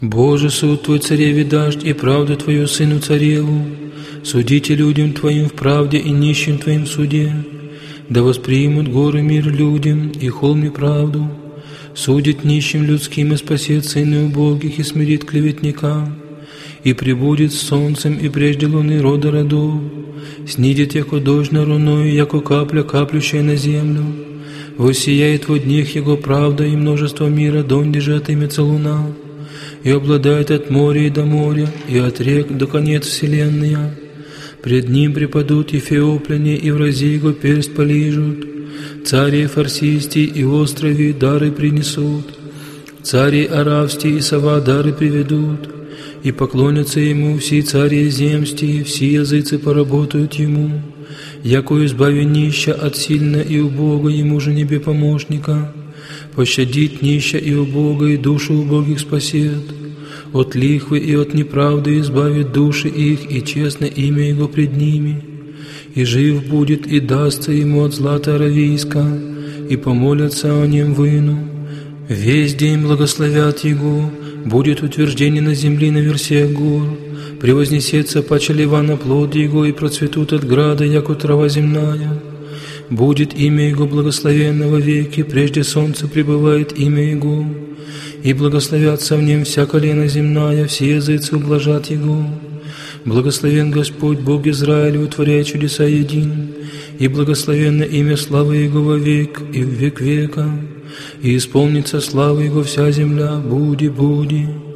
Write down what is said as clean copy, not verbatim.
Боже, суд Твой цареве дашь, и правду Твою сыну цареву. Судите людям Твоим в правде и нищим Твоим в суде. Да воспримут горы мир людям, и холм неправду. Судит нищим людским, и спасет сыны убогих, и смирит клеветника. И прибудет с солнцем, и прежде луны рода родов. Снидет, яко дождь на руною, яко капля, каплющая на землю. Воссияет во днях его правда, и множество мира, донде же отымется луна. И обладает от моря и до моря, и от рек до конец вселенная. Пред ним преподут эфиопляне, и врази его перст полижут. Цари фарсистий и острови дары принесут. Цари аравстии и сова дары приведут. И поклонятся ему все цари земстии, все языцы поработают ему. Яко избави нища от сильно и убога, ему же небе помощника. Пощадит нища и убога, и душу убогих спасет. От лихвы и от неправды избавит души их, и честно имя его пред ними. И жив будет, и дастся ему от злата аравийска, и помолятся о нем выну. Весь день благословят его, будет утверждение на земле на версиях гор. Превознесется паче лева на плод его, и процветут от града, яко трава земная. Будет имя его благословенно во веки, прежде солнца пребывает имя его. И благословятся в нем вся колено земная, все языцы ублажат его. Благословен Господь, Бог Израиля, утворяя чудеса един, и благословенно имя славы Его во век и в век века, и исполнится слава Его вся земля, буди.